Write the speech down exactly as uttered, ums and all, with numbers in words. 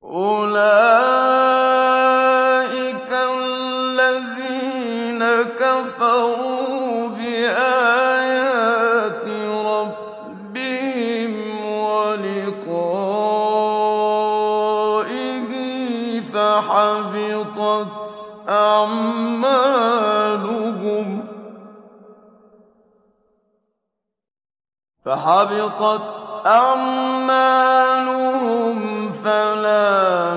أُولَٰئِكَ الَّذِينَ كَفَرُوا بِآيَاتِ رَبِّهِمْ وَلِقَائِهِ فَحَبِطَتْ أَعْمَالُهُمْ فَلَا